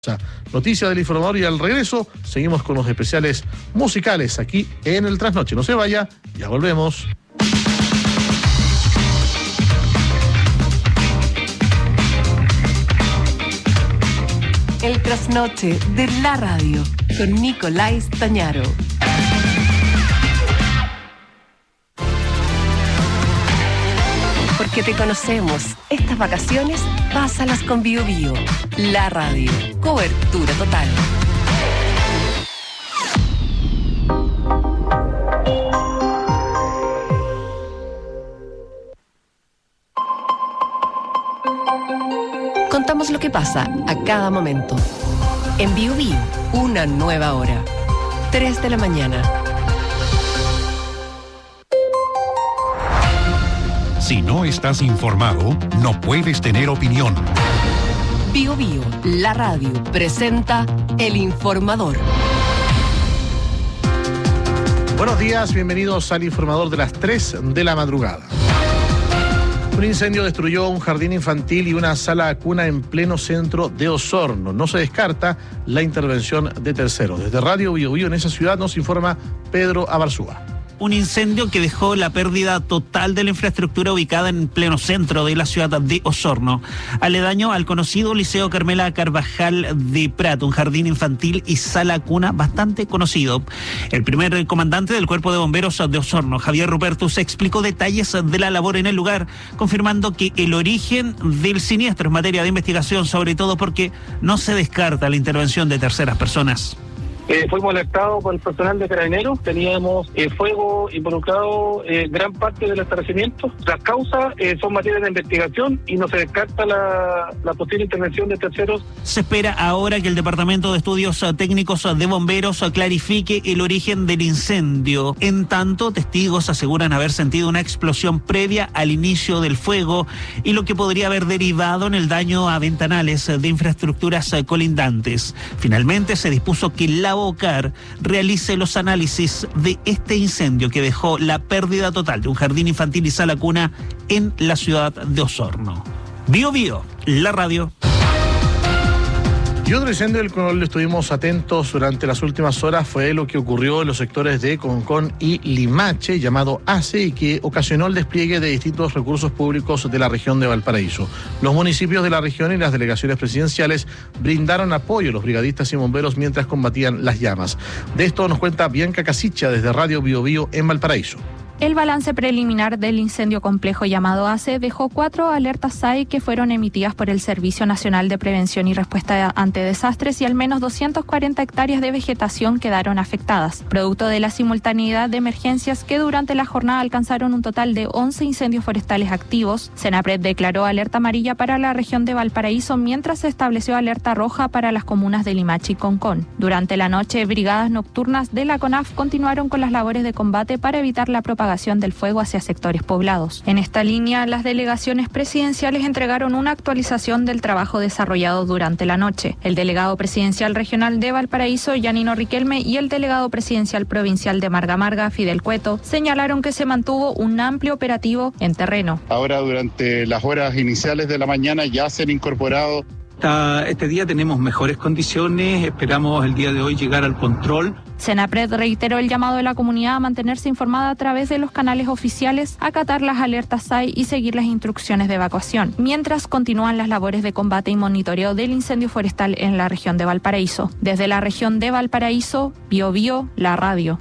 Noticia del informador, y al regreso seguimos con los especiales musicales aquí en el Trasnoche. No se vaya, ya volvemos. El Trasnoche de la radio con Nicolás Tañaro. Porque te conocemos. Estas vacaciones, pásalas con Bio Bio. La radio. Cobertura total. Contamos lo que pasa a cada momento. En Bio Bio, una nueva hora. 3 de la mañana. Si no estás informado, no puedes tener opinión. Bio Bio, la radio, presenta El Informador. Buenos días, bienvenidos al Informador de las 3 de la madrugada. Un incendio destruyó un jardín infantil y una sala cuna en pleno centro de Osorno. No se descarta la intervención de terceros. Desde Radio Bio Bio en esa ciudad nos informa Pedro Abarzúa. Un incendio que dejó la pérdida total de la infraestructura ubicada en pleno centro de la ciudad de Osorno, aledaño al conocido Liceo Carmela Carvajal de Prat, un jardín infantil y sala cuna bastante conocido. El primer comandante del Cuerpo de Bomberos de Osorno, Javier Rupertus, explicó detalles de la labor en el lugar, confirmando que el origen del siniestro es materia de investigación, sobre todo porque no se descarta la intervención de terceras personas. Fuimos alertados por el personal de Carabineros, teníamos fuego involucrado gran parte del establecimiento. Las causas son materias de investigación y no se descarta la posible intervención de terceros. Se espera ahora que el Departamento de Estudios Técnicos de Bomberos clarifique el origen del incendio. En tanto, testigos aseguran haber sentido una explosión previa al inicio del fuego y lo que podría haber derivado en el daño a ventanales de infraestructuras colindantes. Finalmente, se dispuso que la OCAR realice los análisis de este incendio que dejó la pérdida total de un jardín infantil y sala cuna en la ciudad de Osorno. Bio Bio, la radio. Y otro incendio del cual estuvimos atentos durante las últimas horas fue lo que ocurrió en los sectores de Concón y Limache, llamado ACE, y que ocasionó el despliegue de distintos recursos públicos de la región de Valparaíso. Los municipios de la región y las delegaciones presidenciales brindaron apoyo a los brigadistas y bomberos mientras combatían las llamas. De esto nos cuenta Bianca Casicha desde Radio Bio Bio en Valparaíso. El balance preliminar del incendio complejo llamado ACE dejó 4 alertas SAI que fueron emitidas por el Servicio Nacional de Prevención y Respuesta ante Desastres, y al menos 240 hectáreas de vegetación quedaron afectadas, producto de la simultaneidad de emergencias que durante la jornada alcanzaron un total de 11 incendios forestales activos. Senapred declaró alerta amarilla para la región de Valparaíso, mientras se estableció alerta roja para las comunas de Limache y Concón. Durante la noche, brigadas nocturnas de la CONAF continuaron con las labores de combate para evitar la propagación del fuego hacia sectores poblados. En esta línea, las delegaciones presidenciales entregaron una actualización del trabajo desarrollado durante la noche. El delegado presidencial regional de Valparaíso, Yanino Riquelme, y el delegado presidencial provincial de Marga Marga, Fidel Cueto, señalaron que se mantuvo un amplio operativo en terreno. Ahora, durante las horas iniciales de la mañana, ya se han incorporado. Este día tenemos mejores condiciones, esperamos el día de hoy llegar al control. Senapred reiteró el llamado de la comunidad a mantenerse informada a través de los canales oficiales, acatar las alertas SAI y seguir las instrucciones de evacuación, mientras continúan las labores de combate y monitoreo del incendio forestal en la región de Valparaíso. Desde la región de Valparaíso, Bio Bio, la radio.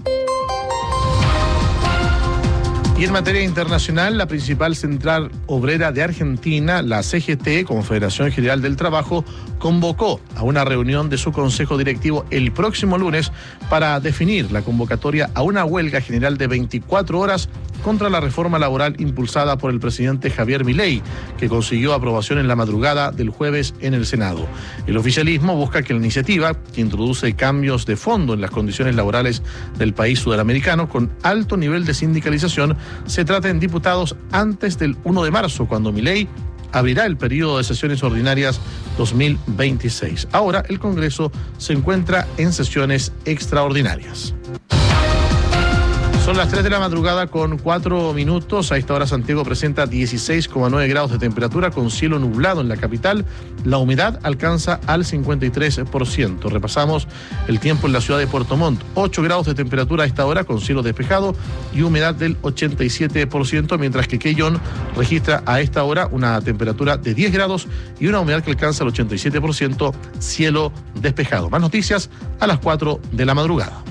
Y en materia internacional, la principal central obrera de Argentina, la CGT, Confederación General del Trabajo, convocó a una reunión de su consejo directivo el próximo lunes para definir la convocatoria a una huelga general de 24 horas contra la reforma laboral impulsada por el presidente Javier Milei, que consiguió aprobación en la madrugada del jueves en el Senado. El oficialismo busca que la iniciativa, que introduce cambios de fondo en las condiciones laborales del país sudamericano con alto nivel de sindicalización, se trate en diputados antes del 1 de marzo, cuando Milei abrirá el periodo de sesiones ordinarias 2026. Ahora el Congreso se encuentra en sesiones extraordinarias. Son las 3 de la madrugada con 4 minutos. A esta hora Santiago presenta 16,9 grados de temperatura con cielo nublado en la capital. La humedad alcanza al 53%. Repasamos el tiempo en la ciudad de Puerto Montt. 8 grados de temperatura a esta hora con cielo despejado y humedad del 87%, mientras que Quellón registra a esta hora una temperatura de 10 grados y una humedad que alcanza el 87%, cielo despejado. Más noticias a las 4 de la madrugada.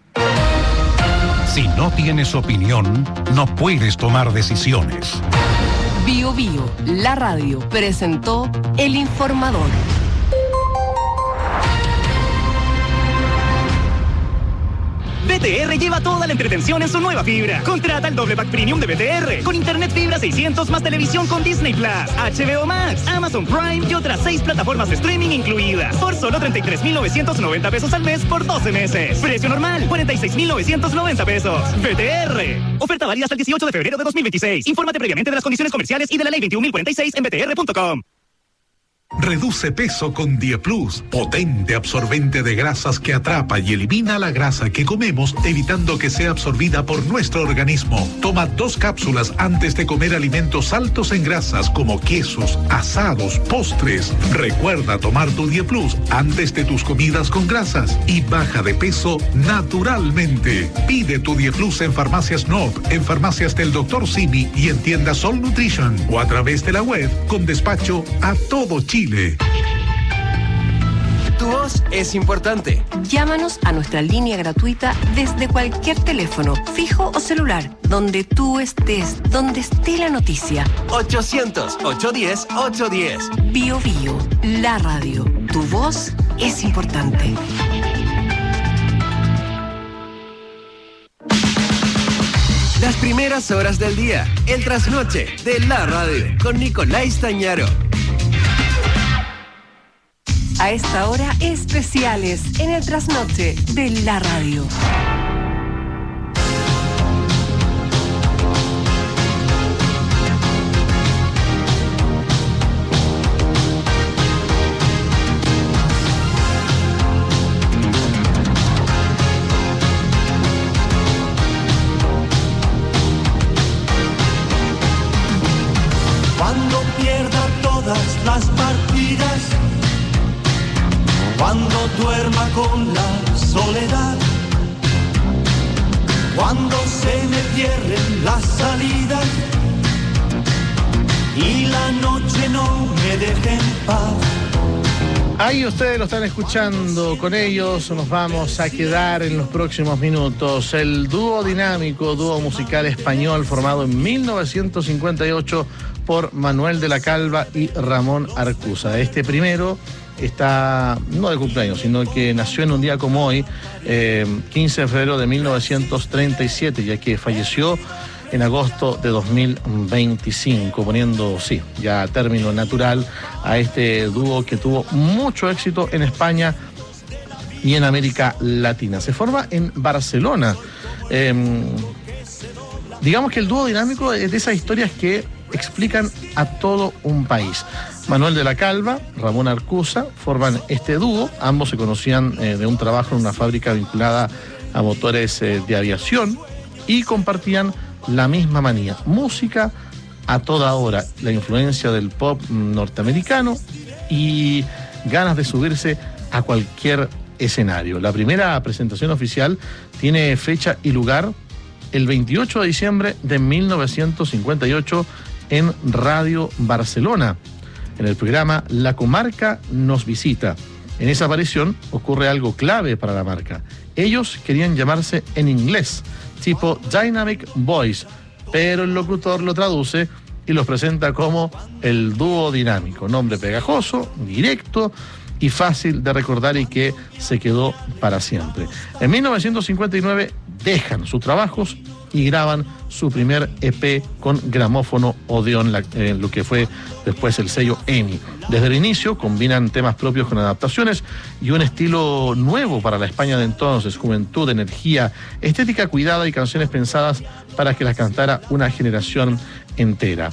Si no tienes opinión, no puedes tomar decisiones. Bio Bio, la radio, presentó El Informador. BTR lleva toda la entretención en su nueva fibra. Contrata el doble pack premium de BTR con internet fibra 600 más televisión con Disney Plus, HBO Max, Amazon Prime y otras 6 plataformas de streaming incluidas por solo 33,990 pesos al mes por 12 meses. Precio normal 46,990 pesos. BTR. Oferta válida hasta el 18 de febrero de 2026. Infórmate previamente de las condiciones comerciales y de la ley 21.046 en btr.com. Reduce peso con Dieplus, potente absorbente de grasas que atrapa y elimina la grasa que comemos, evitando que sea absorbida por nuestro organismo. Toma 2 cápsulas antes de comer alimentos altos en grasas como quesos, asados, postres. Recuerda tomar tu Dieplus antes de tus comidas con grasas y baja de peso naturalmente. Pide tu Dieplus en Farmacias Noop, en farmacias del Dr. Simi y en tiendas Sol Nutrition o a través de la web con despacho a todo Chile. Tu voz es importante. Llámanos a nuestra línea gratuita desde cualquier teléfono, fijo o celular, donde tú estés, donde esté la noticia. 800-810-810. Bio Bio, la radio. Tu voz es importante. Las primeras horas del día, el trasnoche de la radio, con Nicolás Tañaro. A esta hora, especiales en el trasnoche de la radio. Cuando pierda todas las partidas, cuando duerma con la soledad, cuando se me cierren las salidas y la noche no me deje en paz. Ahí ustedes lo están escuchando, con ellos nos vamos a quedar en los próximos minutos. El dúo dinámico, dúo musical español formado en 1958 por Manuel de la Calva y Ramón Arcusa. Este primero está, no de cumpleaños, sino que nació en un día como hoy, 15 de febrero de 1937, ya que falleció en agosto de 2025, poniendo, sí, ya término natural a este dúo que tuvo mucho éxito en España y en América Latina. Se forma en Barcelona. Digamos que el dúo dinámico es de esas historias que explican a todo un país. Manuel de la Calva, Ramón Arcusa forman este dúo. Ambos se conocían de un trabajo en una fábrica vinculada a motores de aviación y compartían la misma manía, música a toda hora, la influencia del pop norteamericano y ganas de subirse a cualquier escenario. La primera presentación oficial tiene fecha y lugar el 28 de diciembre de 1958 en Radio Barcelona, en el programa La Comarca nos visita. En esa aparición ocurre algo clave para la marca. Ellos querían llamarse en inglés, tipo Dynamic Voice, pero el locutor lo traduce y los presenta como el dúo dinámico. Nombre pegajoso, directo y fácil de recordar y que se quedó para siempre. En 1959 dejan sus trabajos y graban su primer EP con gramófono Odeón, lo que fue después el sello EMI. Desde el inicio combinan temas propios con adaptaciones y un estilo nuevo para la España de entonces, juventud, energía, estética cuidada y canciones pensadas para que las cantara una generación entera.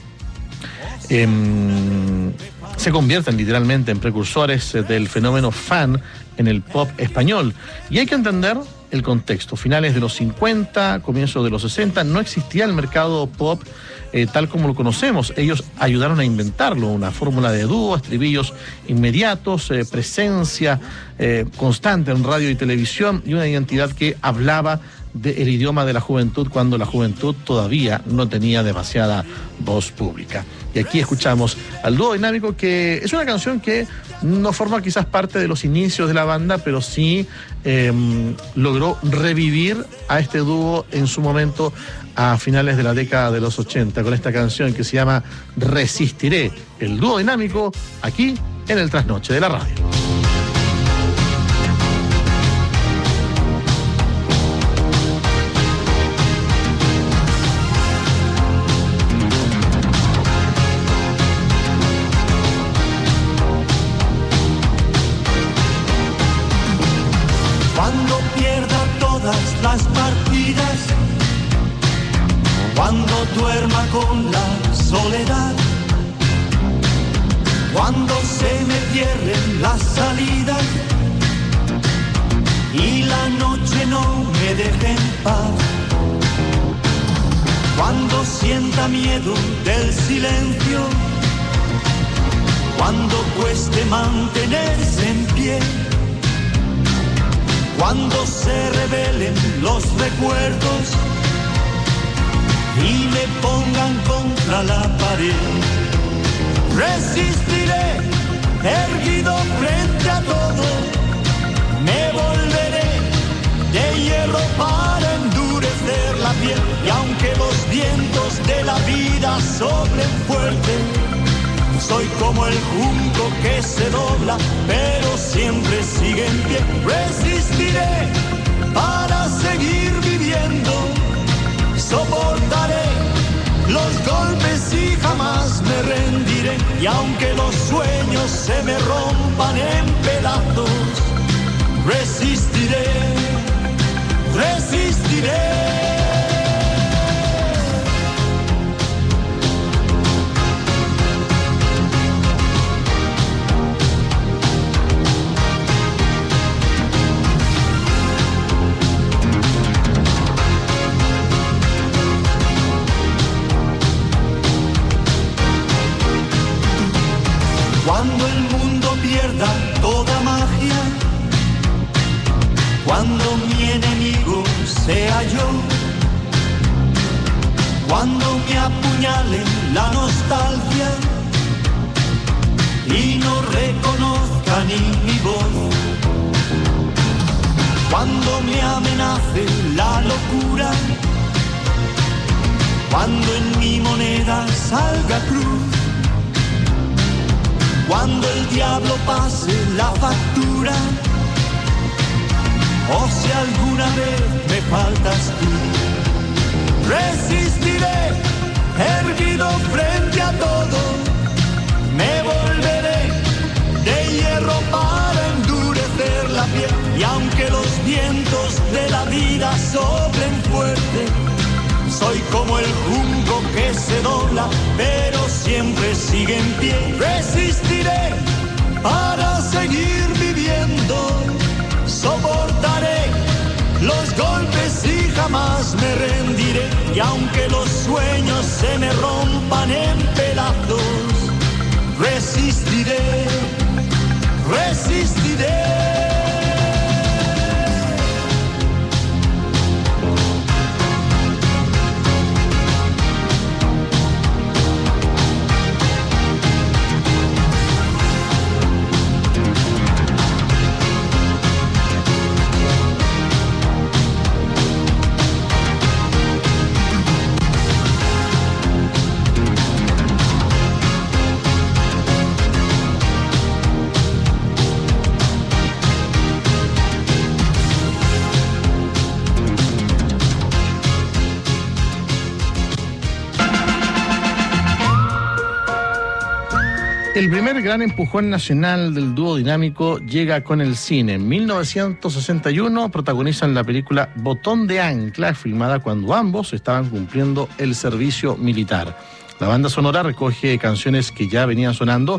Se convierten literalmente en precursores del fenómeno fan en el pop español. Y hay que entender el contexto. Finales de los 50, comienzos de los 60, no existía el mercado pop tal como lo conocemos. Ellos ayudaron a inventarlo, una fórmula de dúo, estribillos inmediatos, presencia constante en radio y televisión y una identidad que hablaba del idioma de la juventud cuando la juventud todavía no tenía demasiada voz pública. Y aquí escuchamos al dúo dinámico, que es una canción que no forma quizás parte de los inicios de la banda, pero sí logró revivir a este dúo en su momento a finales de la década de los 80 con esta canción que se llama Resistiré. El dúo dinámico aquí en el Trasnoche de la Radio. Cuando pierda todas las partidas, cuando duerma con la soledad, cuando se me cierren las salidas y la noche no me deje en paz, cuando sienta miedo del silencio, cuando cueste mantenerse en pie, cuando se revelen los recuerdos y me pongan contra la pared, resistiré erguido frente a todo, me volveré de hierro para endurecer la piel, y aunque los vientos de la vida soplen fuerte, soy como el junco que se dobla, pero siempre sigue en pie. Resistiré para seguir viviendo, soportaré los golpes y jamás me rendiré. Y aunque los sueños se me rompan en pedazos, resistiré, resistiré. Cuando el mundo pierda toda magia, cuando mi enemigo sea yo, cuando me apuñale la nostalgia y no reconozca ni mi voz, cuando me amenace la locura, cuando en mi moneda salga cruz, cuando el diablo pase la factura, o si alguna vez me faltas tú, resistiré erguido frente a todo, me volveré de hierro para endurecer la piel, y aunque los vientos de la vida soplen fuerte, soy como el junco que se dobla, pero siempre sigue en pie. Resistiré para seguir viviendo, soportaré los golpes y jamás me rendiré. Y aunque los sueños se me rompan en pedazos, resistiré, resistiré. El primer gran empujón nacional del dúo dinámico llega con el cine. En 1961 protagonizan la película Botón de Ancla, filmada cuando ambos estaban cumpliendo el servicio militar. La banda sonora recoge canciones que ya venían sonando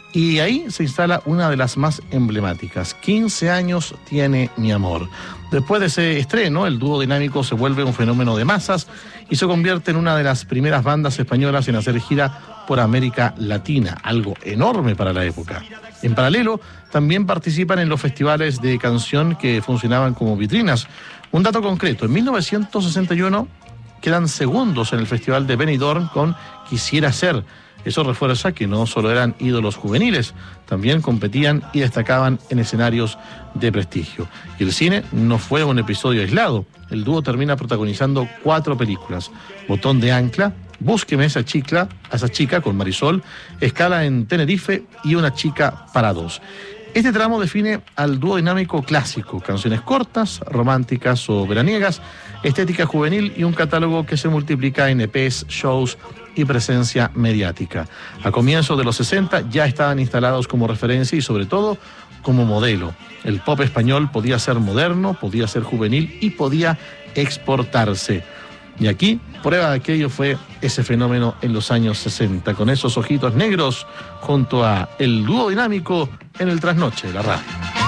Y ahí se instala una de las más emblemáticas. 15 años tiene mi amor. Después de ese estreno, el dúo dinámico se vuelve un fenómeno de masas y se convierte en una de las primeras bandas españolas en hacer gira por América Latina, algo enorme para la época. En paralelo, también participan en los festivales de canción que funcionaban como vitrinas. Un dato concreto, en 1961 quedan segundos en el Festival de Benidorm con Quisiera Ser. Eso refuerza que no solo eran ídolos juveniles, también competían y destacaban en escenarios de prestigio. Y el cine no fue un episodio aislado. El dúo termina protagonizando 4 películas: Botón de Ancla, Búsqueme a esa chica con Marisol, Escala en Tenerife y Una chica para dos. Este tramo define al dúo dinámico clásico: canciones cortas, románticas o veraniegas, estética juvenil y un catálogo que se multiplica en EPs, shows y presencia mediática. A comienzos de los 60 ya estaban instalados como referencia y sobre todo como modelo. El pop español podía ser moderno, podía ser juvenil y podía exportarse. Y aquí, prueba de aquello fue ese fenómeno en los años 60, con esos ojitos negros junto a el dúo dinámico en el trasnoche de la radio.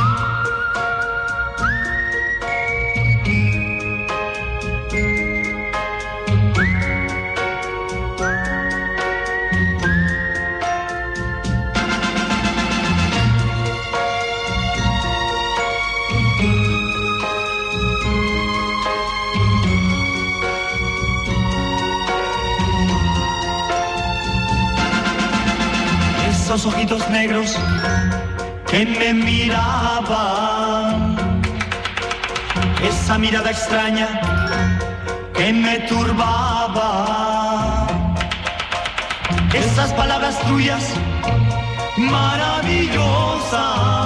Esos ojitos negros que me miraban, esa mirada extraña que me turbaba, esas palabras tuyas maravillosas,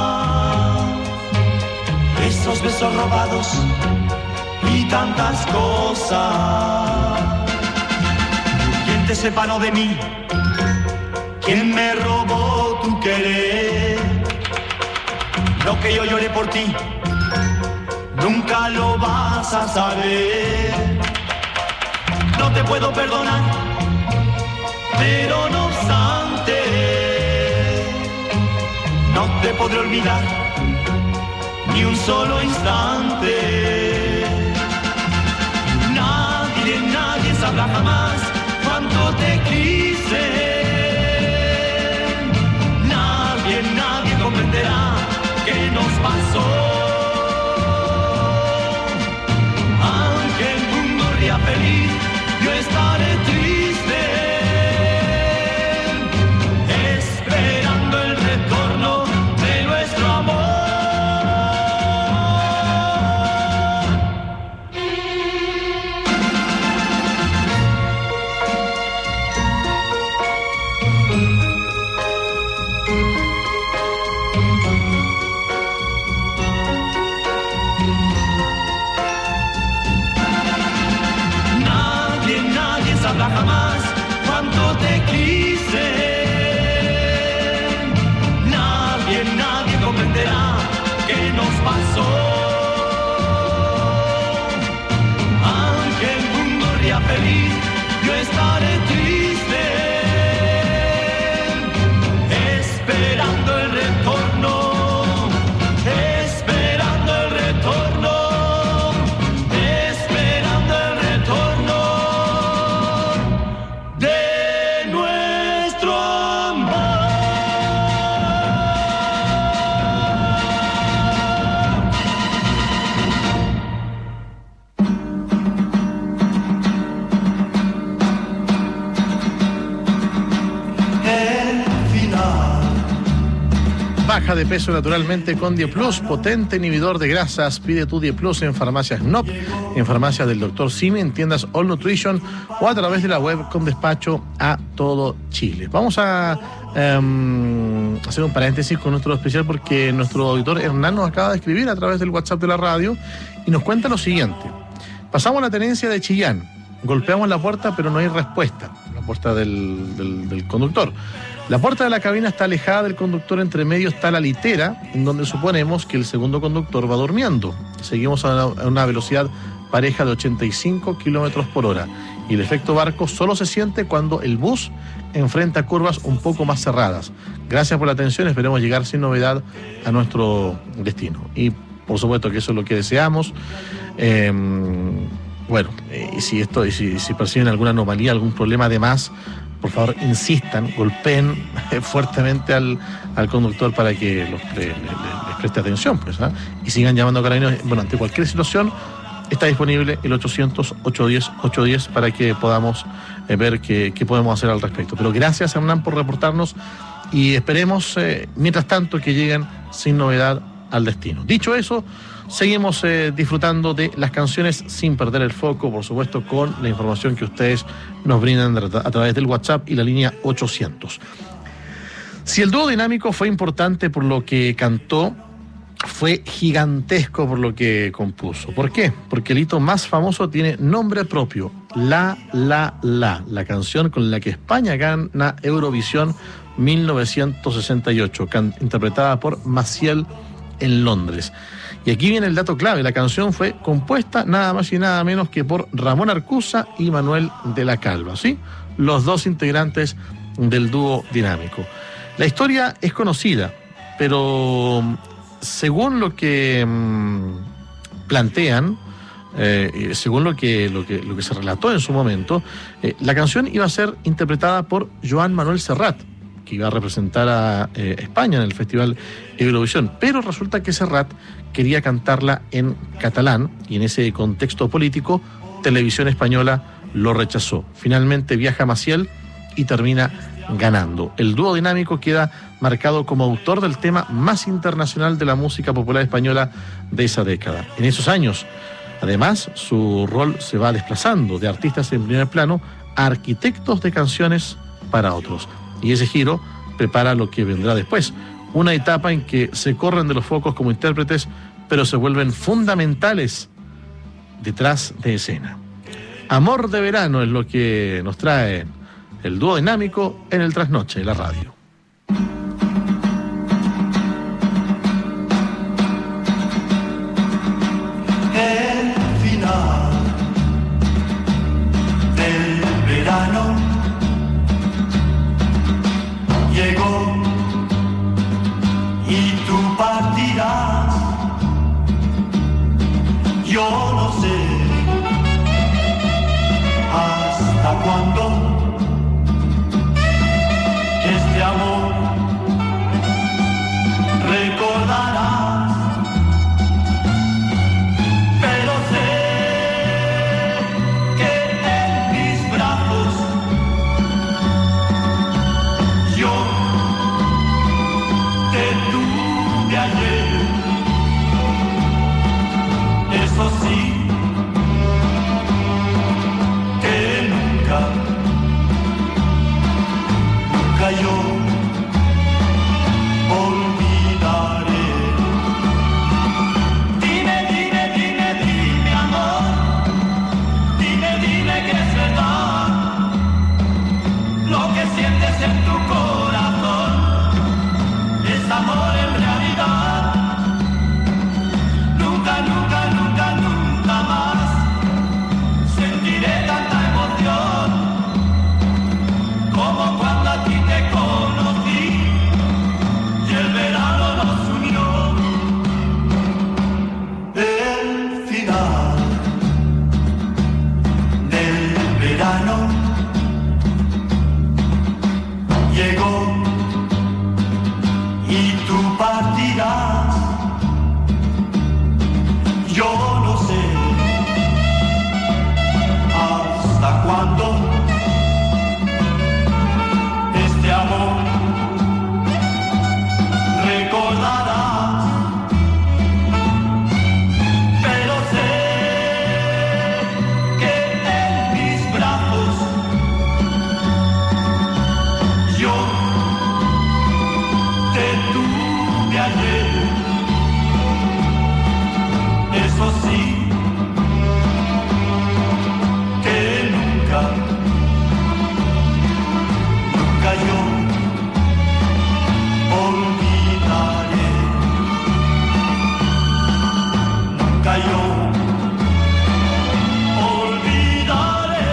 esos besos robados y tantas cosas. ¿Quién te separó de mí? ¿Quién me robó tu querer? Lo que yo lloré por ti, nunca lo vas a saber. No te puedo perdonar, pero no obstante, no te podré olvidar ni un solo instante. Nadie sabrá jamás cuánto te quise. Nadie comprenderá qué nos pasó. Aunque el mundo ría feliz, yo estaré triste, esperando el retorno de nuestro amor. Sabrá jamás cuánto te quise. Nadie comprenderá qué nos pasó. Aunque el mundo ría feliz, yo estaré triste, esperando el retorno. Baja de peso naturalmente con Dieplus, potente inhibidor de grasas. Pide tu Dieplus en farmacias NOP, en farmacias del Dr. Simi, en tiendas All Nutrition o a través de la web con despacho a todo Chile. Vamos a hacer un paréntesis con nuestro especial porque nuestro auditor Hernán nos acaba de escribir a través del WhatsApp de la radio y nos cuenta lo siguiente. Pasamos la tenencia de Chillán, golpeamos la puerta pero no hay respuesta, la puerta del conductor. La puerta de la cabina está alejada del conductor, entre medio está la litera, en donde suponemos que el segundo conductor va durmiendo. Seguimos a una velocidad pareja de 85 kilómetros por hora. Y el efecto barco solo se siente cuando el bus enfrenta curvas un poco más cerradas. Gracias por la atención, esperemos llegar sin novedad a nuestro destino. Y por supuesto que eso es lo que deseamos. Y si perciben alguna anomalía, algún problema de más, por favor insistan, golpeen fuertemente al conductor para que les preste atención, pues, ¿eh? Y sigan llamando a Carabineros. Bueno, ante cualquier situación está disponible el 800-810-810 para que podamos ver qué podemos hacer al respecto. Pero gracias, Hernán, por reportarnos y esperemos, mientras tanto, que lleguen sin novedad al destino. Dicho eso, seguimos disfrutando de las canciones sin perder el foco, por supuesto, con la información que ustedes nos brindan a través del WhatsApp y la línea 800. Si el dúo dinámico fue importante por lo que cantó, fue gigantesco por lo que compuso. ¿Por qué? Porque el hito más famoso tiene nombre propio, La canción con la que España gana Eurovisión 1968, interpretada por Maciel en Londres. Y aquí viene el dato clave: la canción fue compuesta nada más y nada menos que por Ramón Arcusa y Manuel de la Calva, ¿sí? Los dos integrantes del dúo dinámico. La historia es conocida, pero según lo que plantean, según lo que se relató en su momento, la canción iba a ser interpretada por Joan Manuel Serrat, que iba a representar a España en el Festival Eurovisión, pero resulta que Serrat quería cantarla en catalán y en ese contexto político Televisión Española lo rechazó. Finalmente viaja Maciel y termina ganando. El dúo dinámico queda marcado como autor del tema más internacional de la música popular española de esa década. En esos años, además, su rol se va desplazando de artistas en primer plano a arquitectos de canciones para otros. Y ese giro prepara lo que vendrá después, una etapa en que se corren de los focos como intérpretes, pero se vuelven fundamentales detrás de escena. Amor de verano es lo que nos trae el dúo dinámico en el trasnoche de la radio. El final del verano llegó y tú partirás. Yo no sé hasta cuándo este amor recordarás, pero sé que en mis brazos yo te tuve ayer. Eso sí, que nunca yo olvidaré. Dime, amor, dime que es verdad lo que sientes en tu corazón, es amor en realidad. Nunca más sentiré tanta emoción como cuando a ti te conocí y el verano nos unió. El final del verano llegó y tú partirás. Yo no sé hasta cuándo este amor recordarás, pero sé que en mis brazos yo te tuve ayer. Eso sí, que nunca yo olvidaré. Nunca yo olvidaré.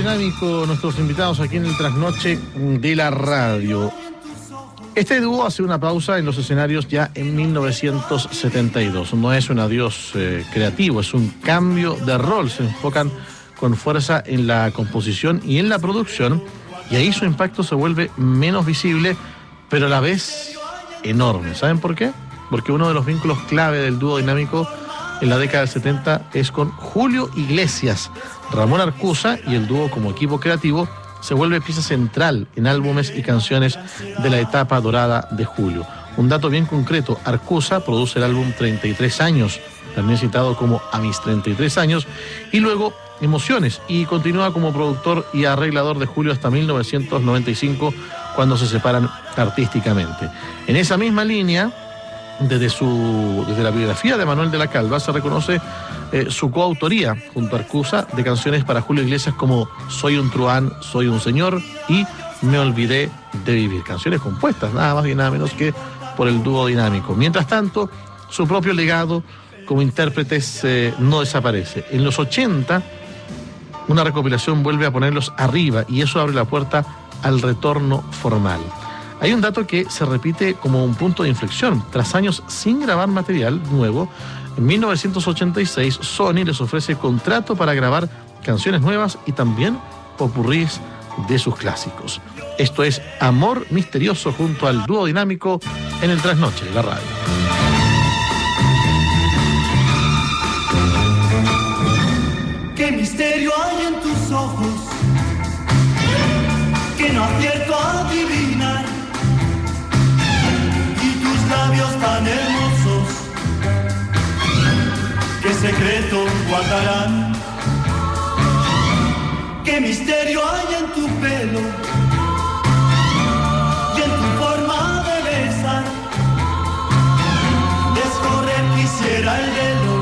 dinámico, nuestros invitados aquí en el Trasnoche de la radio. Este dúo hace una pausa en los escenarios ya en 1972. No es un adiós creativo, es un cambio de rol. Se enfocan con fuerza en la composición y en la producción, y ahí su impacto se vuelve menos visible, pero a la vez enorme. ¿Saben por qué? Porque uno de los vínculos clave del dúo dinámico en la década del 70 es con Julio Iglesias. Ramón Arcusa y el dúo como equipo creativo se vuelve pieza central en álbumes y canciones de la etapa dorada de Julio. Un dato bien concreto: Arcusa produce el álbum 33 años, también citado como A mis 33 años, y luego Emociones, y continúa como productor y arreglador de Julio hasta 1995, cuando se separan artísticamente. En esa misma línea, desde la biografía de Manuel de la Calva se reconoce su coautoría junto a Arcusa de canciones para Julio Iglesias como Soy un truán, Soy un señor y Me olvidé de vivir. Canciones compuestas nada más y nada menos que por el dúo dinámico. Mientras tanto, su propio legado como intérpretes no desaparece. En los 80, una recopilación vuelve a ponerlos arriba, y eso abre la puerta al retorno formal. Hay un dato que se repite como un punto de inflexión. Tras años sin grabar material nuevo, en 1986 Sony les ofrece contrato para grabar canciones nuevas y también popurrís de sus clásicos. Esto es Amor Misterioso junto al dúo dinámico en el Trasnoche de la radio. ¿Qué misterio hay en tus ojos que no acierto a adivinar? Y tus labios tan hermosos, ¿qué secreto guardarán? ¿Qué misterio hay en tu pelo y en tu forma de besar? Descorrer quisiera el velo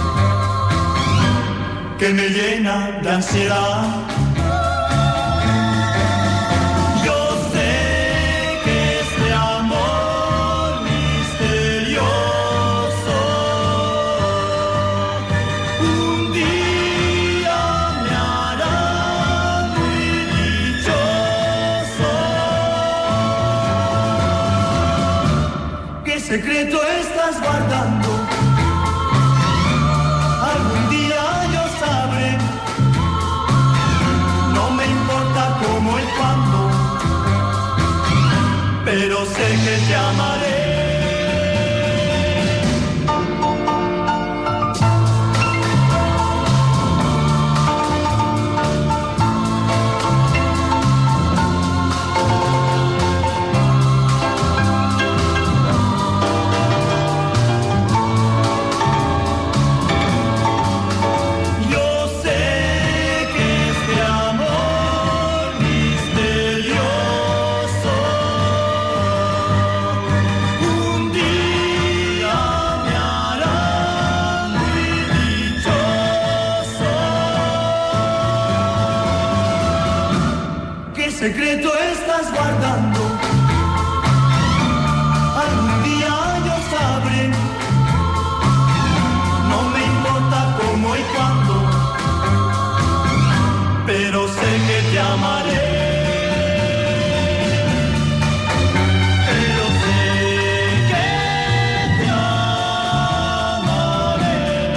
que me llena de ansiedad. Yo sé que este amor misterioso un día me hará muy dichoso. ¿Qué secreto estás guardando? Algún día yo sabré. No me importa cómo y cuándo, pero sé que te amaré. Secreto estás guardando, algún día yo sabré. No me importa cómo y cuándo, pero sé que te amaré. Pero sé que te amaré.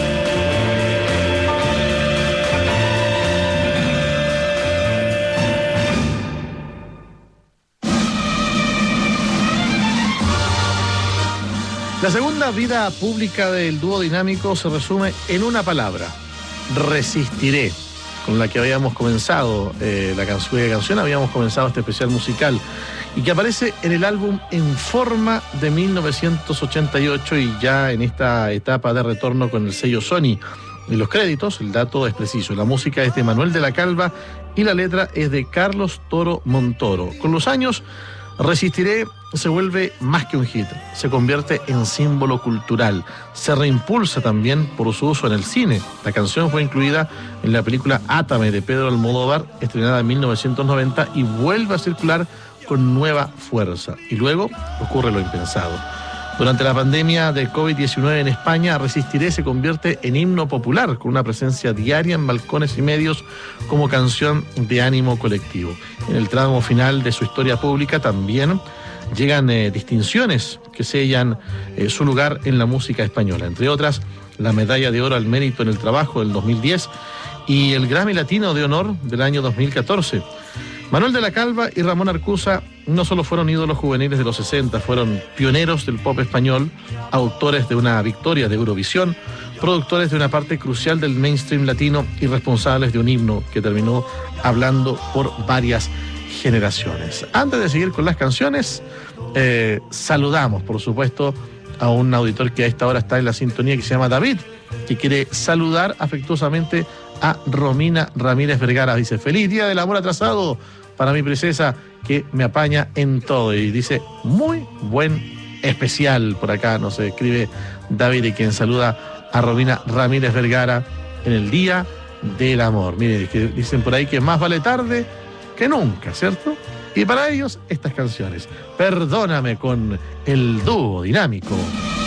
La segunda vida pública del dúo dinámico se resume en una palabra: resistiré, con la que habíamos comenzado la canción, habíamos comenzado este especial musical, y que aparece en el álbum En Forma de 1988, y ya en esta etapa de retorno con el sello Sony. En los créditos, el dato es preciso: la música es de Manuel de la Calva y la letra es de Carlos Toro Montoro. Con los años, Resistiré se vuelve más que un hit, se convierte en símbolo cultural, se reimpulsa también por su uso en el cine. La canción fue incluida en la película Átame de Pedro Almodóvar, estrenada en 1990, y vuelve a circular con nueva fuerza. Y luego ocurre lo impensado. Durante la pandemia de COVID-19 en España, Resistiré se convierte en himno popular, con una presencia diaria en balcones y medios como canción de ánimo colectivo. En el tramo final de su historia pública también llegan distinciones que sellan su lugar en la música española, entre otras la Medalla de Oro al Mérito en el Trabajo del 2010 y el Grammy Latino de Honor del año 2014. Manuel de la Calva y Ramón Arcusa no solo fueron ídolos juveniles de los 60, fueron pioneros del pop español, autores de una victoria de Eurovisión, productores de una parte crucial del mainstream latino y responsables de un himno que terminó hablando por varias generaciones. Antes de seguir con las canciones, saludamos, por supuesto, a un auditor que a esta hora está en la sintonía, que se llama David, que quiere saludar afectuosamente a Romina Ramírez Vergara. Dice: feliz día del amor atrasado para mi princesa, que me apaña en todo. Y dice: muy buen especial. Por acá nos escribe David, y quien saluda a Romina Ramírez Vergara en el día del amor. Mire, que dicen por ahí que más vale tarde que nunca, ¿cierto? Y para ellos, estas canciones. Perdóname, con el dúo dinámico.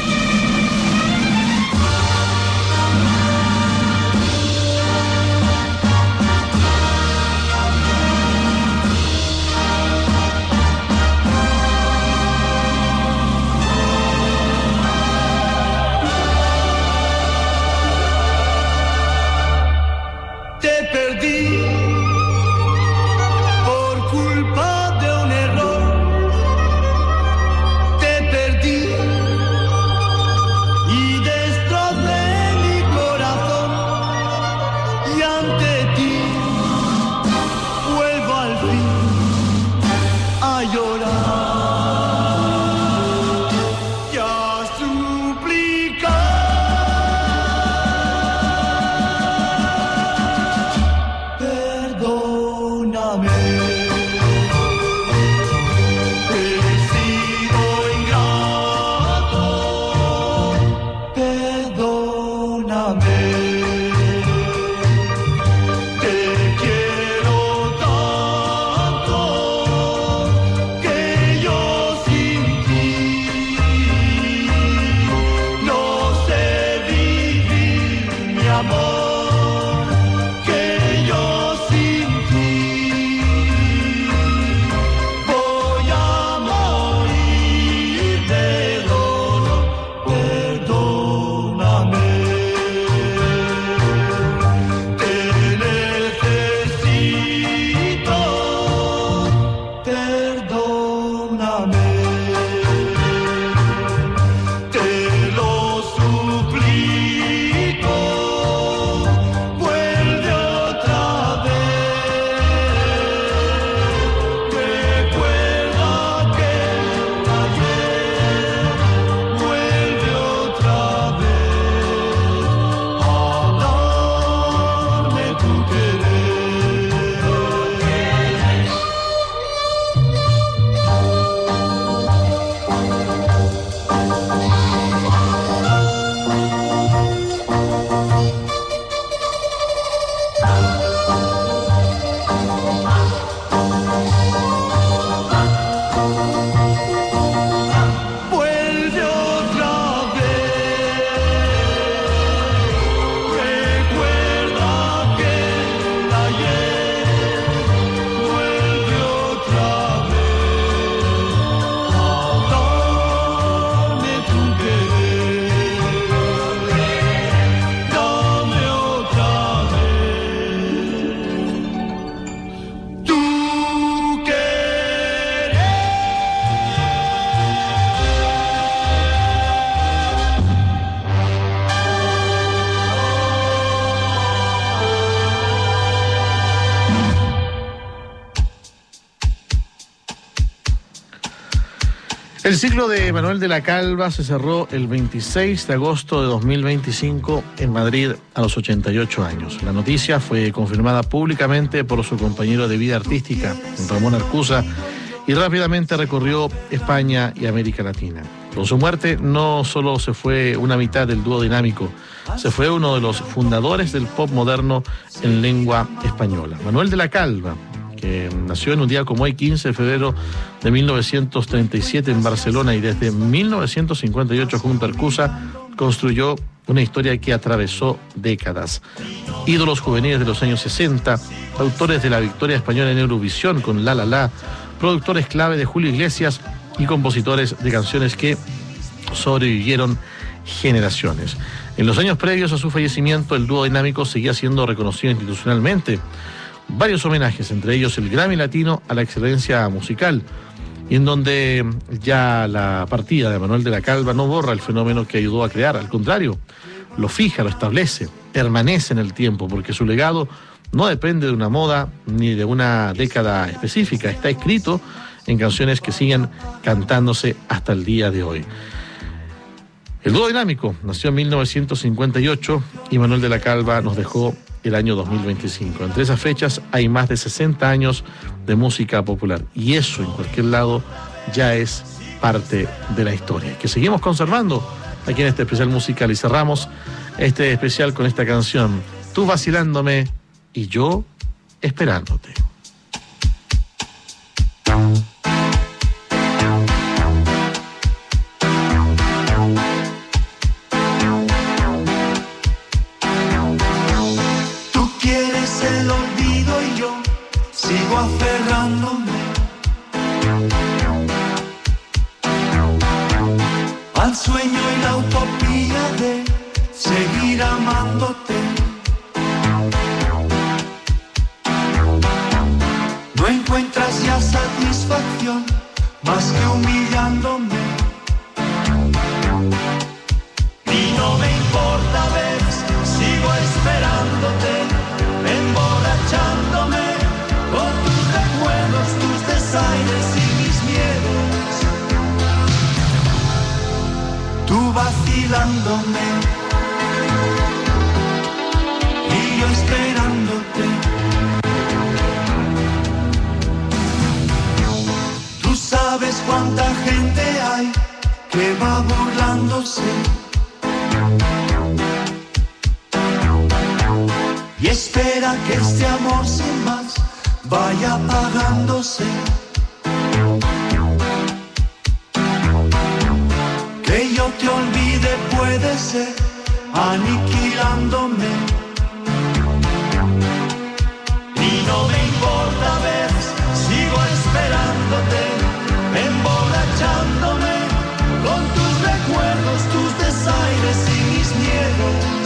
El ciclo de Manuel de la Calva se cerró el 26 de agosto de 2025 en Madrid a los 88 años. La noticia fue confirmada públicamente por su compañero de vida artística, Ramón Arcusa, y rápidamente recorrió España y América Latina. Con su muerte no solo se fue una mitad del dúo dinámico, se fue uno de los fundadores del pop moderno en lengua española. Manuel de la Calva, que nació en un día como hoy, 15 de febrero de 1937 en Barcelona, y desde 1958 junto a Arcusa construyó una historia que atravesó décadas. Ídolos juveniles de los años 60, autores de la victoria española en Eurovisión con La La La, productores clave de Julio Iglesias y compositores de canciones que sobrevivieron generaciones. En los años previos a su fallecimiento, el dúo dinámico seguía siendo reconocido institucionalmente. Varios homenajes, entre ellos el Grammy Latino a la excelencia musical, y en donde ya la partida de Manuel de la Calva no borra el fenómeno que ayudó a crear, al contrario, lo fija, lo establece, permanece en el tiempo, porque su legado no depende de una moda ni de una década específica, está escrito en canciones que siguen cantándose hasta el día de hoy. El dúo dinámico nació en 1958 y Manuel de la Calva nos dejó el año 2025. Entre esas fechas hay más de 60 años de música popular, y eso en cualquier lado ya es parte de la historia, que seguimos conservando aquí en este especial musical. Y cerramos este especial con esta canción, Tú vacilándome y yo esperándote. Sigo aferrándome al sueño y la utopía de seguir amándote. No encuentras ya satisfacción más que humillándome. Y no me importa, ves, sigo esperándote, emborrachándome con tus recuerdos, tus desaires y mis miedos. Tú vacilándome y yo esperándote. Tú sabes cuánta gente hay que va burlándose y espera que este amor sin más vaya apagándose. Que yo te olvide puede ser aniquilándome. Y no me importa, ves, sigo esperándote, emborrachándome con tus recuerdos, tus desaires y mis miedos.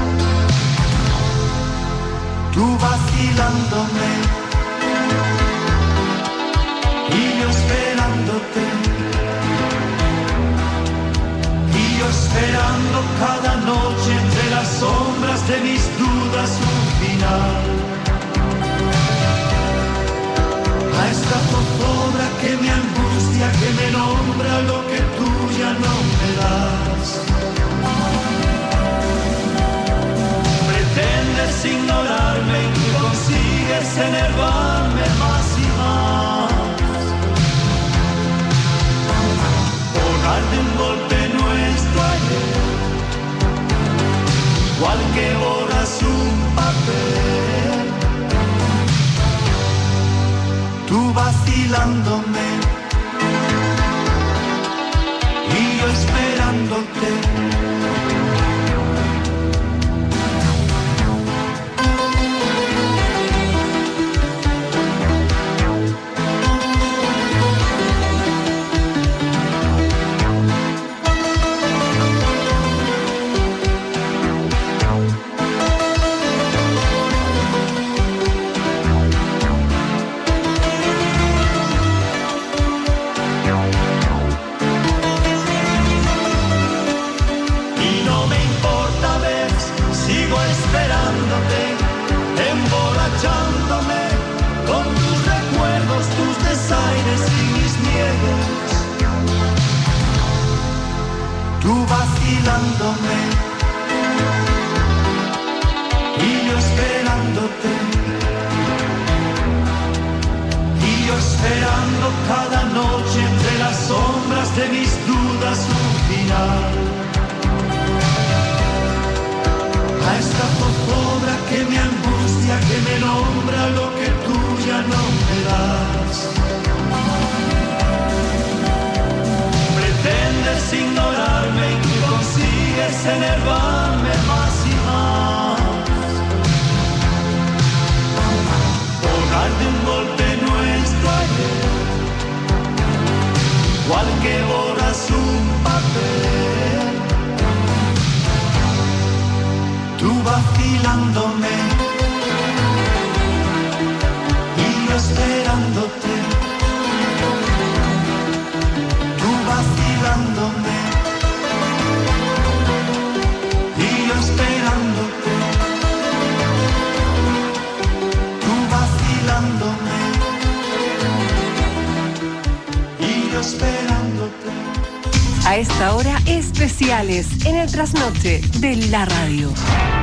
Tú vacilándome y yo esperándote, y yo esperando cada noche entre las sombras de mis dudas un final. A esta zozobra que me angustia, que me nombra lo que tú ya no me das. Pretendes ignorarme y tú consigues enervarme más y más. Borrarte un golpe nuestro ayer, igual que borras un papel. Tú vacilándome y yo esperándote. Emborrachándome con tus recuerdos, tus desaires y mis miedos. Tú vacilándome y yo esperándote, y yo esperando cada noche entre las sombras de mis dudas un final. A esta zozobra que me angustia, que me nombra lo que tú ya no A esta hora, especiales en el trasnoche de la radio.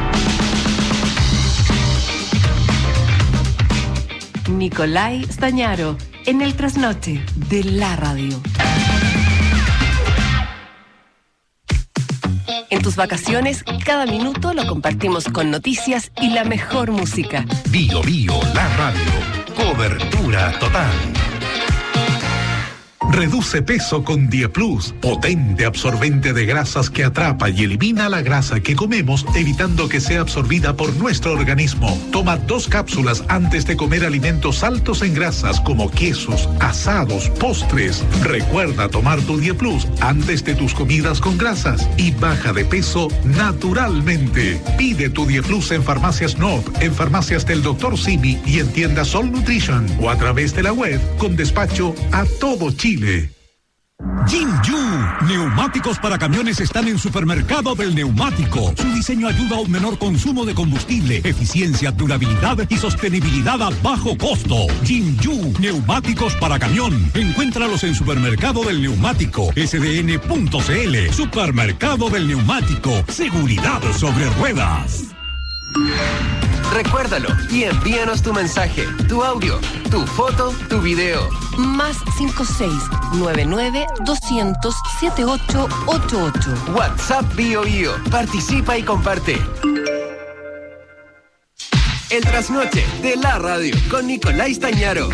Nicolai Stañaro en el trasnoche de la radio. En tus vacaciones, cada minuto lo compartimos con noticias y la mejor música. Bio Bio, la radio. Cobertura total. Reduce peso con Dieplus, potente absorbente de grasas que atrapa y elimina la grasa que comemos, evitando que sea absorbida por nuestro organismo. Toma 2 cápsulas antes de comer alimentos altos en grasas como quesos, asados, postres. Recuerda tomar tu Dieplus antes de tus comidas con grasas y baja de peso naturalmente. Pide tu Dieplus en Farmacias Nob, en farmacias del Dr. Simi y en tiendas Sol Nutrition o a través de la web con despacho a todo Chile. Jinju, neumáticos para camiones están en Supermercado del Neumático. Su diseño ayuda a un menor consumo de combustible, eficiencia, durabilidad y sostenibilidad a bajo costo. Jinju, neumáticos para camión. Encuéntralos en Supermercado del Neumático, sdn.cl. Supermercado del Neumático, seguridad sobre ruedas. Recuérdalo y envíanos tu mensaje, tu audio, tu foto, tu video. Más 56-99-200-7888. WhatsApp Bio Bio. Participa y comparte. El trasnoche de la radio con Nicolai Stañaro.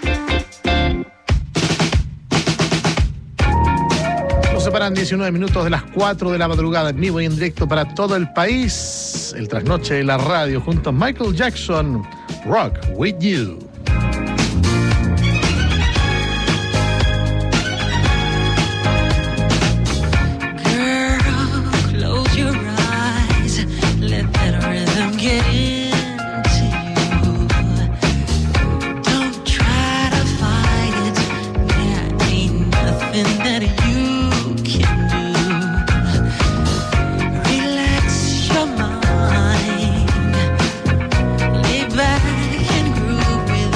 Nos separan 19 minutos de las 4 de la madrugada, en vivo y en directo para todo el país. El trasnoche de la radio junto a Michael Jackson, Rock With You. Back and groove with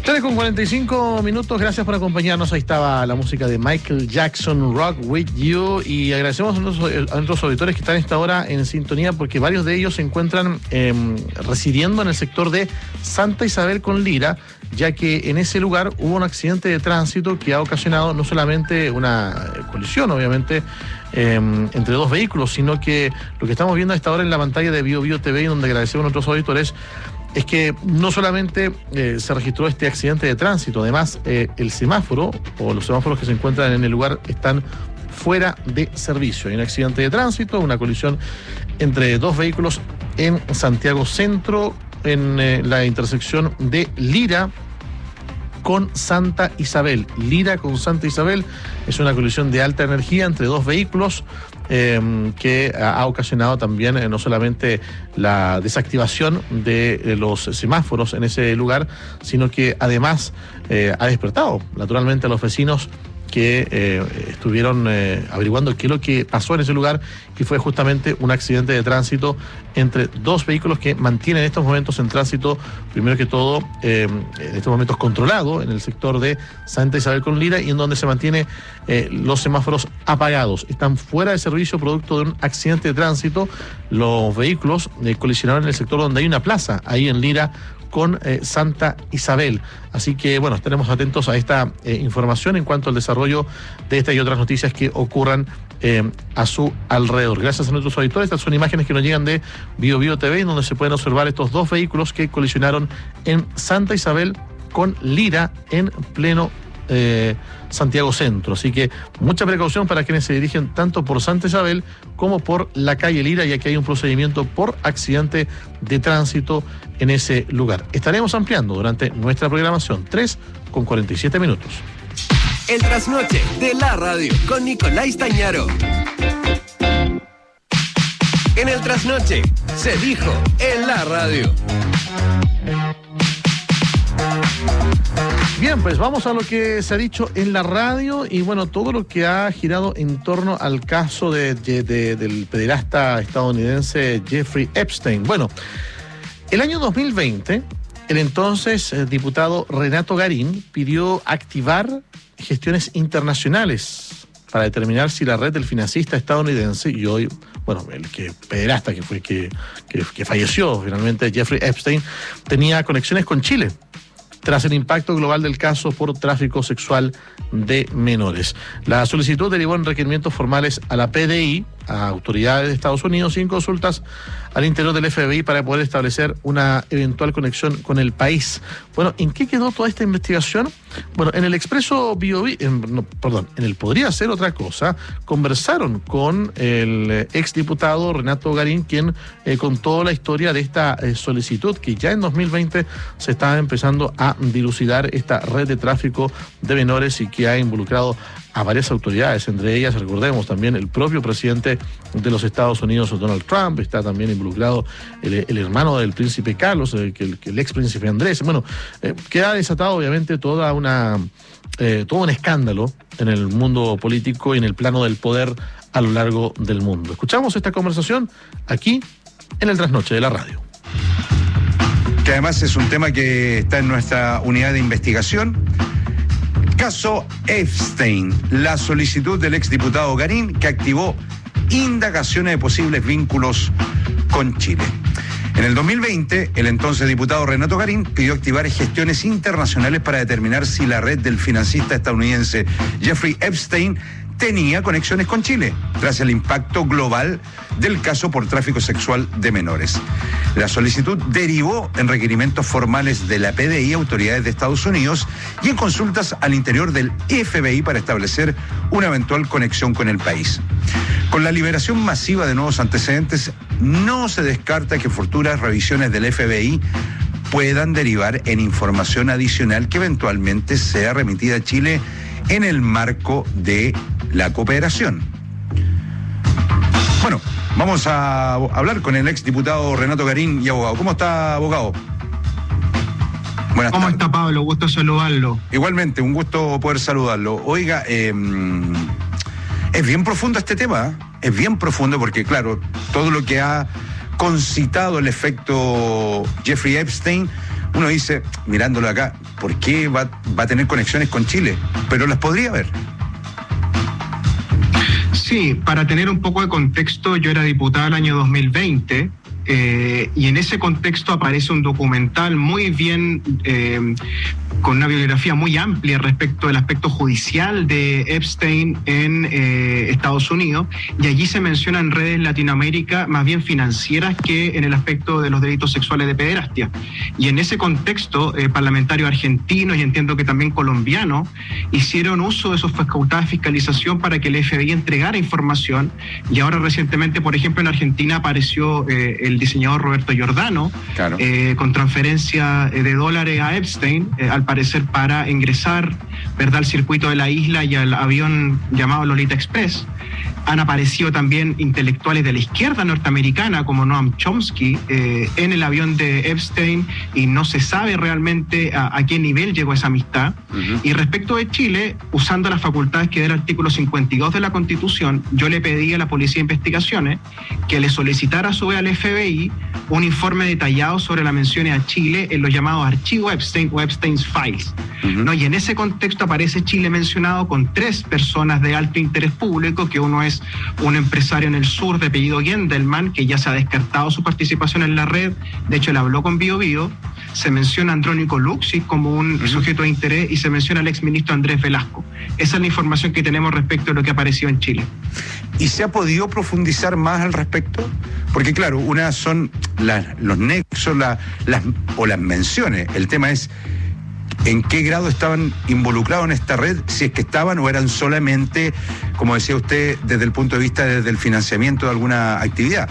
3:45, gracias por acompañarnos. Ahí estaba la música de Michael Jackson, Rock With You, y agradecemos a nuestros auditores que están a esta hora en sintonía, porque varios de ellos se encuentran residiendo en el sector de Santa Isabel con Lira, ya que en ese lugar hubo un accidente de tránsito que ha ocasionado no solamente una colisión, obviamente, entre dos vehículos, sino que lo que estamos viendo a esta hora en la pantalla de Bio Bio TV, y donde agradecemos a nuestros auditores, es que no solamente se registró este accidente de tránsito, además el semáforo, o los semáforos que se encuentran en el lugar, están fuera de servicio. Hay un accidente de tránsito, una colisión entre dos vehículos en Santiago Centro, en la intersección de Lira con Santa Isabel. Lira con Santa Isabel es una colisión de alta energía entre dos vehículos que ha ocasionado también no solamente la desactivación de los semáforos en ese lugar, sino que además ha despertado naturalmente a los vecinos que estuvieron averiguando qué es lo que pasó en ese lugar, y fue justamente un accidente de tránsito entre dos vehículos que mantienen en estos momentos en tránsito, primero que todo, en estos momentos controlado en el sector de Santa Isabel con Lira, y en donde se mantiene los semáforos apagados. Están fuera de servicio producto de un accidente de tránsito. Los vehículos colisionaron en el sector donde hay una plaza, ahí en Lira con Santa Isabel. Así que, bueno, estaremos atentos a esta información en cuanto al desarrollo de esta y otras noticias que ocurran a su alrededor. Gracias a nuestros auditores. Estas son imágenes que nos llegan de Bio Bio TV, en donde se pueden observar estos dos vehículos que colisionaron en Santa Isabel con Lira en pleno Santiago Centro. Así que mucha precaución para quienes se dirigen tanto por Santa Isabel como por la calle Lira, ya que hay un procedimiento por accidente de tránsito en ese lugar. Estaremos ampliando durante nuestra programación. 3:47. El trasnoche de la radio con Nicolás Tañaro. En el trasnoche se dijo en la radio. Bien, pues vamos a lo que se ha dicho en la radio, y bueno, todo lo que ha girado en torno al caso del pederasta estadounidense Jeffrey Epstein. Bueno, el año 2020, el entonces diputado Renato Garín pidió activar gestiones internacionales para determinar si la red del financista estadounidense, y hoy, bueno, el pederasta que falleció finalmente, Jeffrey Epstein, tenía conexiones con Chile, tras el impacto global del caso por tráfico sexual de menores. La solicitud derivó en requerimientos formales a la PDI, a autoridades de Estados Unidos, y en consultas al interior del FBI para poder establecer una eventual conexión con el país. Bueno, ¿en qué quedó toda esta investigación? Bueno, en el Expreso en el Podría Ser Otra Cosa, conversaron con el exdiputado Renato Garín, quien contó la historia de esta solicitud que ya en 2020 se estaba empezando a dilucidar, esta red de tráfico de menores, y que ha involucrado a varias autoridades, entre ellas, recordemos, también el propio presidente de los Estados Unidos, Donald Trump. Está también involucrado el hermano del príncipe Carlos, el ex príncipe Andrés. Bueno, que ha desatado obviamente todo un escándalo en el mundo político y en el plano del poder a lo largo del mundo. Escuchamos esta conversación aquí en el Trasnoche de la radio. Que además es un tema que está en nuestra unidad de investigación. Caso Epstein, la solicitud del exdiputado Garín, que activó indagaciones de posibles vínculos con Chile. En el 2020, el entonces diputado Renato Garín pidió activar gestiones internacionales para determinar si la red del financista estadounidense Jeffrey Epstein tenía conexiones con Chile, tras el impacto global del caso por tráfico sexual de menores. La solicitud derivó en requerimientos formales de la PDI, autoridades de Estados Unidos, y en consultas al interior del FBI para establecer una eventual conexión con el país. Con la liberación masiva de nuevos antecedentes, no se descarta que futuras revisiones del FBI puedan derivar en información adicional que eventualmente sea remitida a Chile en el marco de la cooperación. Bueno, vamos a hablar con el exdiputado Renato Garín y abogado. ¿Cómo está, abogado? Buenas tardes. ¿Cómo está, Pablo? Gusto saludarlo. Igualmente, un gusto poder saludarlo. Oiga, es bien profundo este tema, es bien profundo porque, claro, todo lo que ha concitado el efecto Jeffrey Epstein, uno dice, mirándolo acá, ¿por qué va a tener conexiones con Chile? Pero las podría haber. Sí, para tener un poco de contexto, yo era diputado el año 2020 y en ese contexto aparece un documental muy bien, con una bibliografía muy amplia respecto del aspecto judicial de Epstein en Estados Unidos, y allí se mencionan redes en Latinoamérica más bien financieras que en el aspecto de los delitos sexuales de pederastia. Y en ese contexto, parlamentarios argentinos y entiendo que también colombianos hicieron uso de sus facultades de fiscalización para que el FBI entregara información, y ahora recientemente, por ejemplo, en Argentina apareció el diseñador Roberto Giordano, claro, con transferencia de dólares a Epstein, al parecer para ingresar, ¿verdad?, al circuito de la isla y al avión llamado Lolita Express. Han aparecido también intelectuales de la izquierda norteamericana como Noam Chomsky en el avión de Epstein, y no se sabe realmente a qué nivel llegó esa amistad. Uh-huh. Y respecto de Chile, usando las facultades que da el artículo 52 de la Constitución, yo le pedí a la Policía de Investigaciones que le solicitara a su vez al FBI un informe detallado sobre las menciones a Chile en los llamados archivos Epstein o Epstein's Files. Uh-huh. ¿No? Y en ese contexto aparece Chile mencionado con 3 personas de alto interés público, que uno es un empresario en el sur de apellido Gendelman, que ya se ha descartado su participación en la red, de hecho él habló con Bio Bio. Se menciona a Andrónico Luksic como un sujeto de interés y se menciona al exministro Andrés Velasco. Esa es la información que tenemos respecto de lo que apareció en Chile. ¿Y se ha podido profundizar más al respecto? Porque claro, una son los nexos, las menciones. El tema es en qué grado estaban involucrados en esta red, si es que estaban o eran solamente, como decía usted, desde el punto de vista del financiamiento de alguna actividad.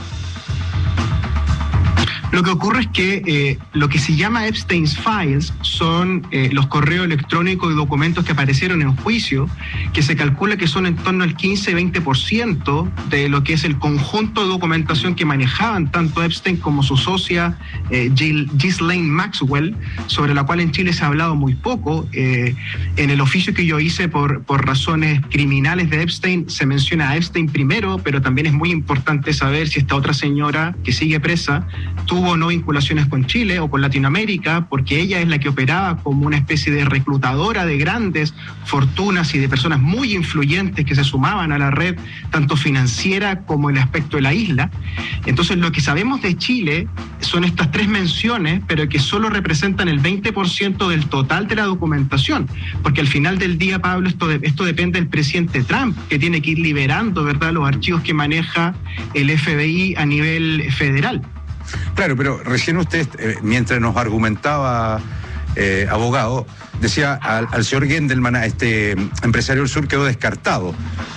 Lo que ocurre es que lo que se llama Epstein's Files son los correos electrónicos y documentos que aparecieron en juicio, que se calcula que son en torno al 15-20% de lo que es el conjunto de documentación que manejaban tanto Epstein como su socia Ghislaine Maxwell, sobre la cual en Chile se ha hablado muy poco. En el oficio que yo hice por razones criminales de Epstein se menciona a Epstein primero, pero también es muy importante saber si esta otra señora que sigue presa tuvo o no vinculaciones con Chile o con Latinoamérica, porque ella es la que operaba como una especie de reclutadora de grandes fortunas y de personas muy influyentes que se sumaban a la red, tanto financiera como en el aspecto de la isla. Entonces, lo que sabemos de Chile son estas 3 menciones, pero que solo representan el 20% del total de la documentación, porque al final del día, Pablo, esto depende del presidente Trump, que tiene que ir liberando, ¿verdad?, los archivos que maneja el FBI a nivel federal. Claro, pero recién usted, mientras nos argumentaba, abogado, decía al señor Gendelman, a este empresario del sur, quedó descartado.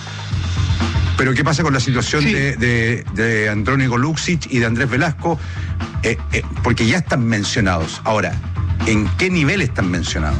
Pero ¿qué pasa con la situación de Andrónico Luksic y de Andrés Velasco? Porque ya están mencionados. Ahora, ¿en qué nivel están mencionados?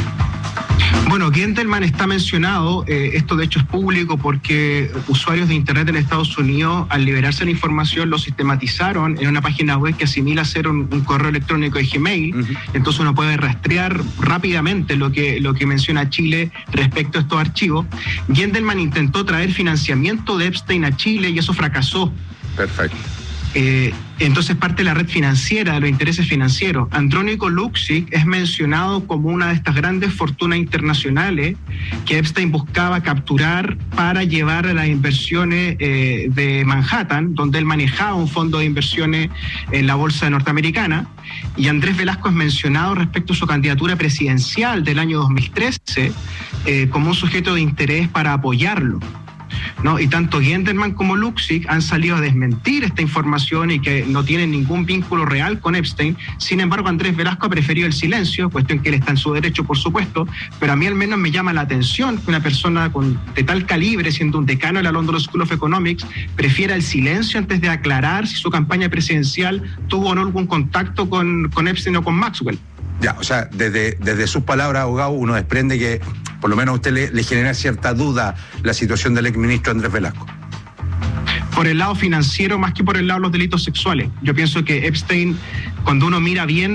Bueno, Gendelman está mencionado, esto de hecho es público porque usuarios de Internet en Estados Unidos, al liberarse la información, lo sistematizaron en una página web que asimila a ser un correo electrónico de Gmail. Uh-huh. Entonces uno puede rastrear rápidamente lo que menciona Chile respecto a estos archivos. Gendelman intentó traer financiamiento de Epstein a Chile y eso fracasó. Perfecto. Entonces parte de la red financiera, de los intereses financieros. Andrónico Luksic es mencionado como una de estas grandes fortunas internacionales que Epstein buscaba capturar para llevar a las inversiones de Manhattan, donde él manejaba un fondo de inversiones en la bolsa norteamericana. Y Andrés Velasco es mencionado respecto a su candidatura presidencial del año 2013 como un sujeto de interés para apoyarlo, ¿no? Y tanto Gendelman como Luksic han salido a desmentir esta información y que no tienen ningún vínculo real con Epstein. Sin embargo, Andrés Velasco ha preferido el silencio, cuestión que él está en su derecho, por supuesto, pero a mí al menos me llama la atención que una persona de tal calibre, siendo un decano de la London School of Economics, prefiera el silencio antes de aclarar si su campaña presidencial tuvo o no algún contacto con Epstein o con Maxwell. Ya, o sea, desde sus palabras, abogado, uno desprende que por lo menos a usted le genera cierta duda la situación del exministro Andrés Velasco. Por el lado financiero más que por el lado de los delitos sexuales. Yo pienso que Epstein, cuando uno mira bien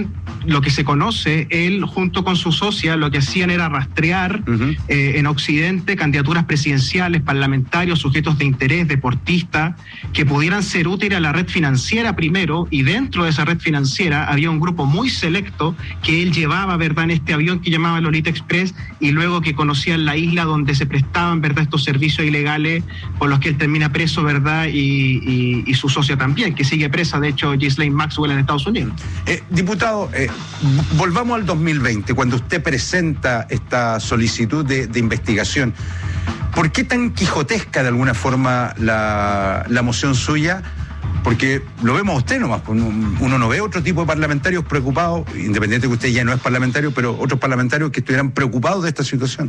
lo que se conoce, él junto con su socia lo que hacían era rastrear en Occidente candidaturas presidenciales, parlamentarios, sujetos de interés, deportistas, que pudieran ser útiles a la red financiera primero, y dentro de esa red financiera había un grupo muy selecto que él llevaba, ¿verdad?, en este avión que llamaba Lolita Express, y luego que conocían la isla donde se prestaban, ¿verdad?, estos servicios ilegales por los que él termina preso, ¿verdad?, y su socia también, que sigue presa, de hecho, Ghislaine Maxwell en Estados Unidos. Diputado, volvamos al 2020, cuando usted presenta esta solicitud de investigación. ¿Por qué tan quijotesca de alguna forma la moción suya? Porque lo vemos a usted nomás, uno no ve otro tipo de parlamentarios preocupados, independiente que usted ya no es parlamentario, pero otros parlamentarios que estuvieran preocupados de esta situación.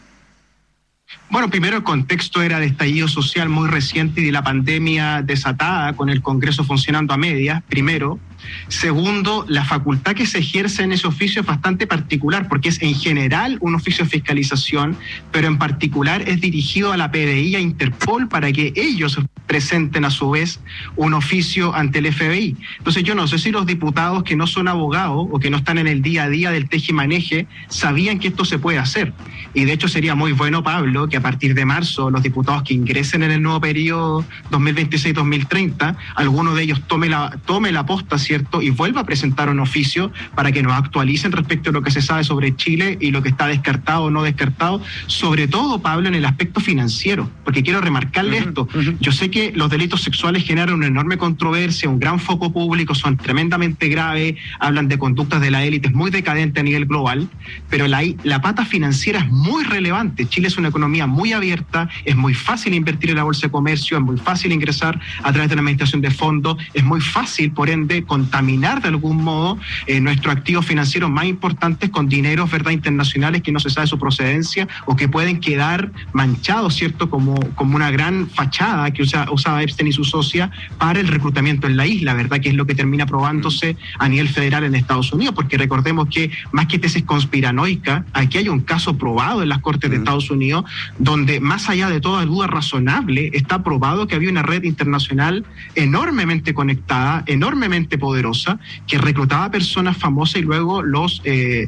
Bueno, primero el contexto era de estallido social muy reciente y de la pandemia desatada con el Congreso funcionando a medias, primero. Segundo, la facultad que se ejerce en ese oficio es bastante particular porque es en general un oficio de fiscalización, pero en particular es dirigido a la PDI y a Interpol para que ellos presenten a su vez un oficio ante el FBI. Entonces yo no sé si los diputados que no son abogados o que no están en el día a día del teje-maneje sabían que esto se puede hacer. Y de hecho sería muy bueno, Pablo, que a partir de marzo los diputados que ingresen en el nuevo periodo 2026-2030, alguno de ellos tome la posta, ¿cierto?, y vuelva a presentar un oficio para que nos actualicen respecto a lo que se sabe sobre Chile y lo que está descartado o no descartado, sobre todo, Pablo, en el aspecto financiero, porque quiero remarcarle esto. Yo sé que los delitos sexuales generan una enorme controversia, un gran foco público, son tremendamente graves, hablan de conductas de la élite muy decadente a nivel global, pero la pata financiera es muy relevante. Chile es una economía muy abierta, es muy fácil invertir en la bolsa de comercio, es muy fácil ingresar a través de la administración de fondos, es muy fácil, por ende, contaminar de algún modo nuestros activos financieros más importantes con dineros, ¿verdad?, internacionales que no se sabe su procedencia o que pueden quedar manchados, ¿cierto?, como una gran fachada que usaba Epstein y su socia para el reclutamiento en la isla, ¿verdad?, que es lo que termina probándose a nivel federal en Estados Unidos, porque recordemos que más que tesis conspiranoica, aquí hay un caso probado en las Cortes de Estados Unidos donde, más allá de toda duda razonable, está probado que había una red internacional enormemente conectada, enormemente poderosa, que reclutaba personas famosas y luego los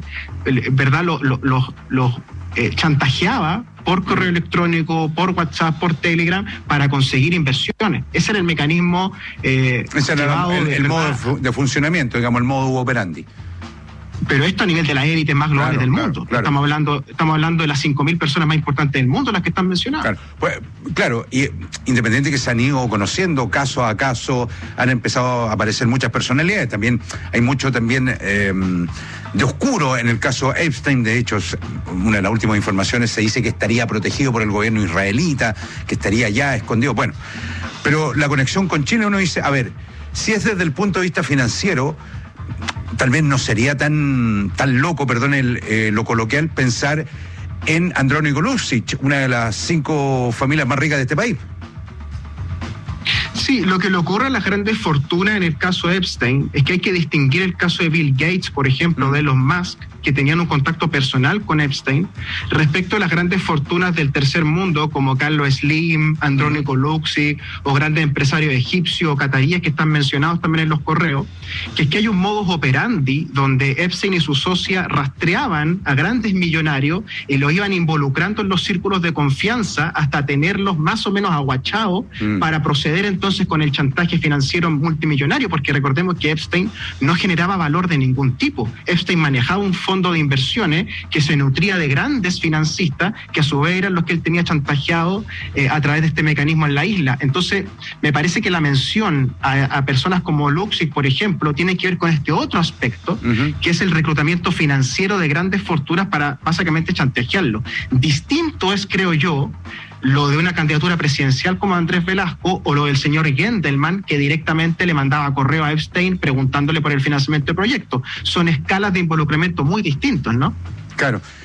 chantajeaba por correo electrónico, por WhatsApp, por Telegram, para conseguir inversiones. Ese era el mecanismo. Ese era el modo de funcionamiento, digamos, el modo operandi. Pero esto a nivel de las élites más globales del mundo. Claro. Estamos hablando de las 5.000 personas más importantes del mundo, las que están mencionadas. Claro, y independiente que se han ido conociendo caso a caso, han empezado a aparecer muchas personalidades. También hay mucho de oscuro en el caso Epstein. De hecho, una de las últimas informaciones se dice que estaría protegido por el gobierno israelita, que estaría ya escondido. Bueno, pero la conexión con Chile, uno dice, a ver, si es desde el punto de vista financiero, tal vez no sería tan loco, perdón lo coloquial, pensar en Andrónico Luksic, una de las 5 familias más ricas de este país. Sí, lo que le ocurre a las grandes fortunas en el caso de Epstein es que hay que distinguir el caso de Bill Gates, por ejemplo, de Elon Musk, que tenían un contacto personal con Epstein, respecto a las grandes fortunas del tercer mundo, como Carlos Slim, Andrónico Luksic, o grandes empresarios egipcios o cataríes que están mencionados también en los correos, que es que hay un modus operandi donde Epstein y su socia rastreaban a grandes millonarios y los iban involucrando en los círculos de confianza hasta tenerlos más o menos aguachados para proceder entonces con el chantaje financiero multimillonario, porque recordemos que Epstein no generaba valor de ningún tipo. Epstein manejaba un fondo de inversiones que se nutría de grandes financistas que a su vez eran los que él tenía chantajeado a través de este mecanismo en la isla. Entonces, me parece que la mención a personas como Luksic, por ejemplo, tiene que ver con este otro aspecto, que es el reclutamiento financiero de grandes fortunas para básicamente chantajearlo. Distinto es, creo yo, lo de una candidatura presidencial como Andrés Velasco o lo del señor Gendelman, que directamente le mandaba correo a Epstein preguntándole por el financiamiento del proyecto. Son escalas de involucramiento muy distintos, ¿no? Claro.